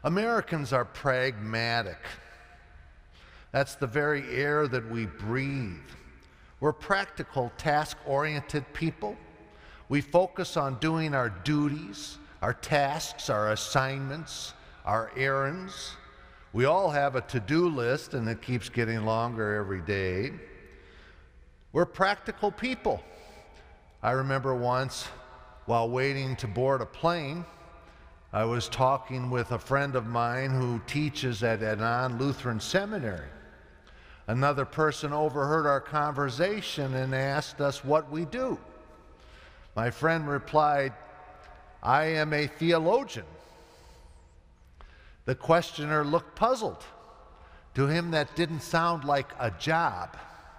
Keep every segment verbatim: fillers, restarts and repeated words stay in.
Americans are pragmatic. That's the very air that we breathe. We're practical, task-oriented people. We focus on doing our duties, our tasks, our assignments, our errands. We all have a to-do list, and it keeps getting longer every day. We're practical people. I remember once, while waiting to board a plane, I was talking with a friend of mine who teaches at Enon Lutheran Seminary. Another person overheard our conversation and asked us what we do. My friend replied, "I am a theologian." The questioner looked puzzled. To him, that didn't sound like a job.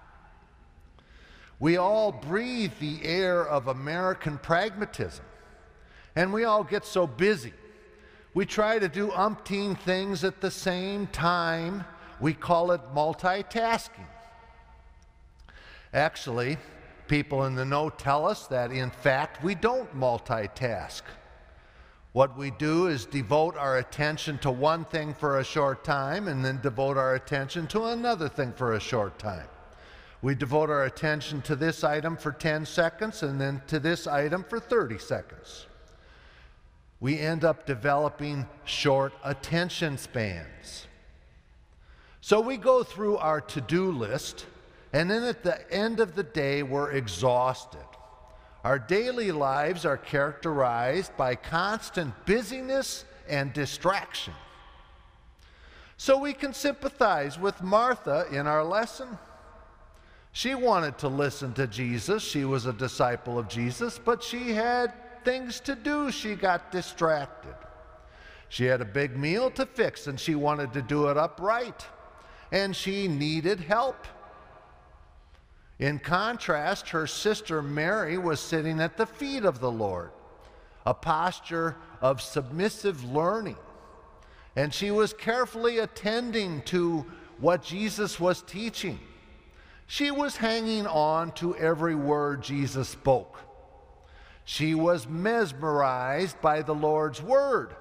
We all breathe the air of American pragmatism, and we all get so busy. We try to do umpteen things at the same time. We call it multitasking. Actually, people in the know tell us that, in fact, we don't multitask. What we do is devote our attention to one thing for a short time and then devote our attention to another thing for a short time. We devote our attention to this item for ten seconds and then to this item for thirty seconds. We end up developing short attention spans. So we go through our to-do list, and then at the end of the day, we're exhausted. Our daily lives are characterized by constant busyness and distraction. So we can sympathize with Martha in our lesson. She wanted to listen to Jesus. She was a disciple of Jesus, but she had things to do. She got distracted. She had a big meal to fix, and she wanted to do it upright, and she needed help. In contrast, her sister Mary was sitting at the feet of the Lord, a posture of submissive learning, and she was carefully attending to what Jesus was teaching. She was hanging on to every word Jesus spoke. She was mesmerized by the Lord's word.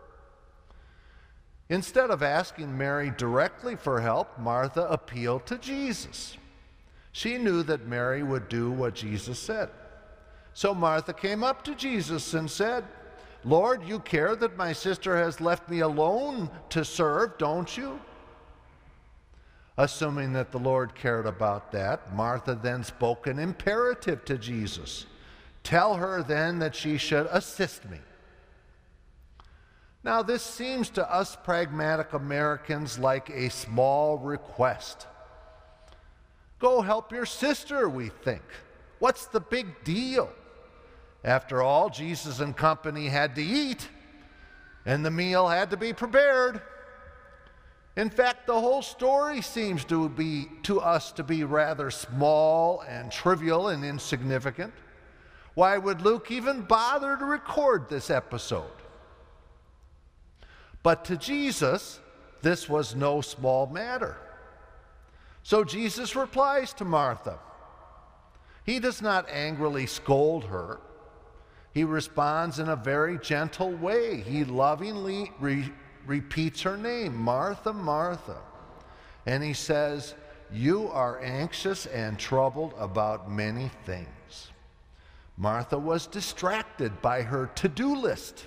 Instead of asking Mary directly for help, Martha appealed to Jesus. She knew that Mary would do what Jesus said. So Martha came up to Jesus and said, "Lord, you care that my sister has left me alone to serve, don't you?" Assuming that the Lord cared about that, Martha then spoke an imperative to Jesus. "Tell her then that she should assist me." Now, this seems to us pragmatic Americans like a small request. Go help your sister, we think. What's the big deal? After all, Jesus and company had to eat, and the meal had to be prepared. In fact, the whole story seems to be to us to be rather small and trivial and insignificant. Why would Luke even bother to record this episode? But to Jesus, this was no small matter. So Jesus replies to Martha. He does not angrily scold her. He responds in a very gentle way. He lovingly re- repeats her name, Martha, Martha. And he says, "You are anxious and troubled about many things." Martha was distracted by her to-do list.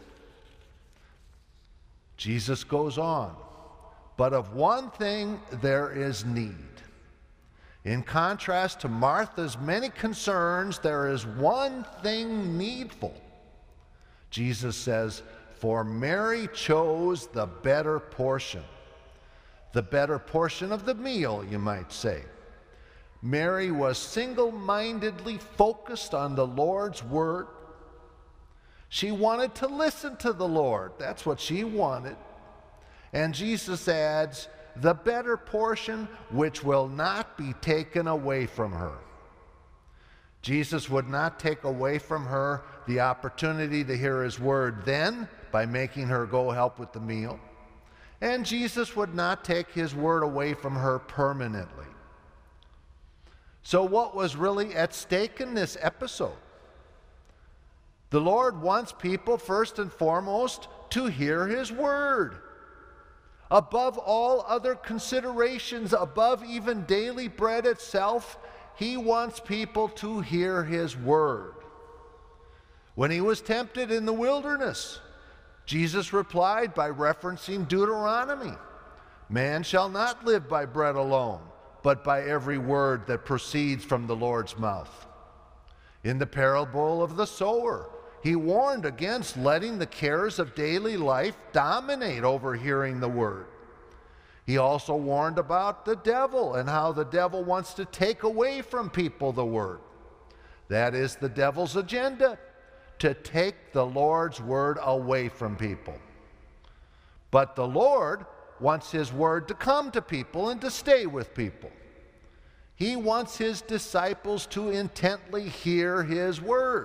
Jesus goes on, "But of one thing there is need." In contrast to Martha's many concerns, there is one thing needful. Jesus says, "For Mary chose the better portion." The better portion of the meal, you might say. Mary was single-mindedly focused on the Lord's word. She wanted to listen to the Lord. That's what she wanted. And Jesus adds, "the better portion which will not be taken away from her." Jesus would not take away from her the opportunity to hear his word then by making her go help with the meal. And Jesus would not take his word away from her permanently. So what was really at stake in this episode? The Lord wants people, first and foremost, to hear his word. Above all other considerations, above even daily bread itself, he wants people to hear his word. When he was tempted in the wilderness, Jesus replied by referencing Deuteronomy. Man shall not live by bread alone, but by every word that proceeds from the Lord's mouth. In the parable of the sower, he warned against letting the cares of daily life dominate over hearing the word. He also warned about the devil and how the devil wants to take away from people the word. That is the devil's agenda, to take the Lord's word away from people. But the Lord wants his word to come to people and to stay with people. He wants his disciples to intently hear his word.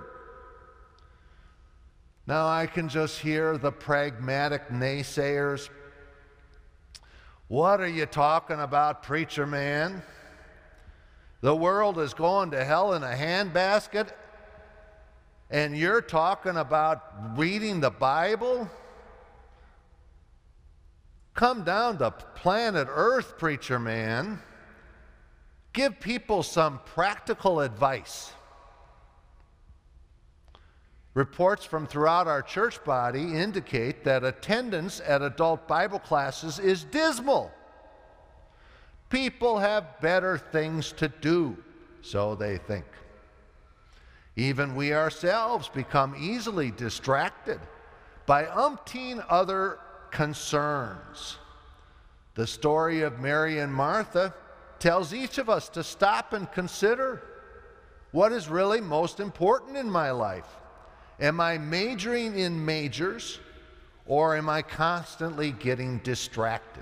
Now I can just hear the pragmatic naysayers. What are you talking about, preacher man? The world is going to hell in a handbasket, and you're talking about reading the Bible? Come down to planet Earth, preacher man. Give people some practical advice. Reports from throughout our church body indicate that attendance at adult Bible classes is dismal. People have better things to do, so they think. Even we ourselves become easily distracted by umpteen other concerns. The story of Mary and Martha tells each of us to stop and consider, what is really most important in my life? Am I majoring in majors, or am I constantly getting distracted?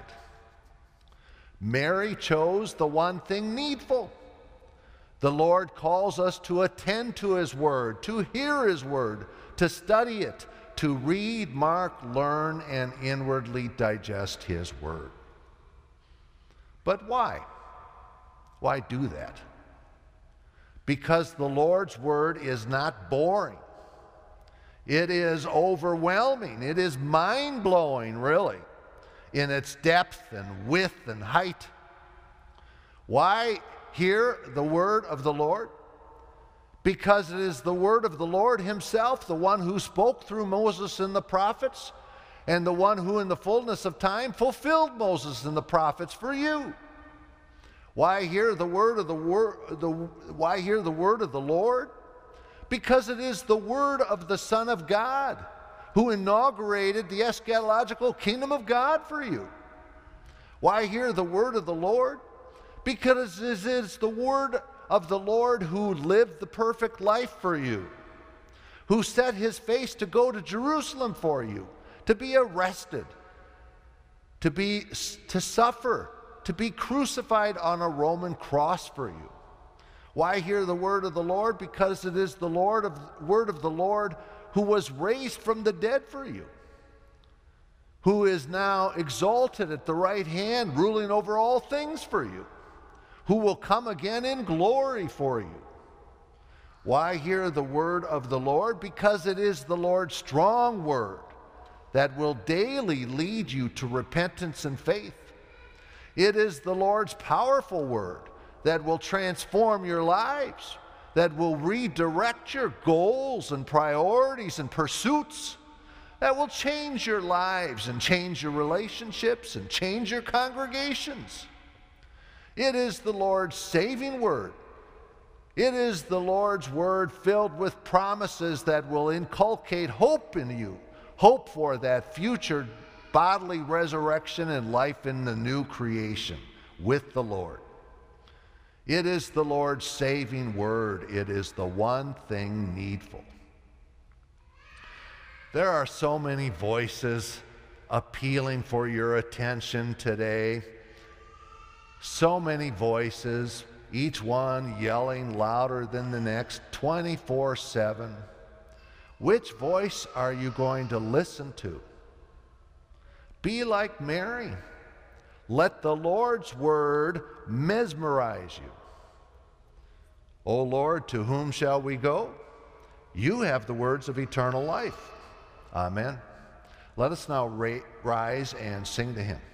Mary chose the one thing needful. The Lord calls us to attend to his word, to hear his word, to study it, to read, mark, learn, and inwardly digest his word. But why? Why do that? Because the Lord's word is not boring. It is overwhelming. It is mind-blowing, really, in its depth and width and height. Why hear the word of the Lord? Because it is the word of the Lord himself, the one who spoke through Moses and the prophets, and the one who in the fullness of time fulfilled Moses and the prophets for you. Why hear the word of the word the why hear the word of the Lord? Because it is the word of the Son of God, who inaugurated the eschatological kingdom of God for you. Why hear the word of the Lord? Because it is the word of the Lord who lived the perfect life for you, who set his face to go to Jerusalem for you, to be arrested, to be to suffer, to be crucified on a Roman cross for you. Why hear the word of the Lord? Because it is the Lord of word of the Lord who was raised from the dead for you, who is now exalted at the right hand, ruling over all things for you, who will come again in glory for you. Why hear the word of the Lord? Because it is the Lord's strong word that will daily lead you to repentance and faith. It is the Lord's powerful word that will transform your lives, that will redirect your goals and priorities and pursuits, that will change your lives and change your relationships and change your congregations. It is the Lord's saving word. It is the Lord's word filled with promises that will inculcate hope in you, hope for that future bodily resurrection and life in the new creation with the Lord. It is the Lord's saving word. It is the one thing needful. There are so many voices appealing for your attention today. So many voices, each one yelling louder than the next, twenty-four seven. Which voice are you going to listen to? Be like Mary. Let the Lord's word mesmerize you. O Lord, to whom shall we go? You have the words of eternal life. Amen. Let us now rise and sing to him.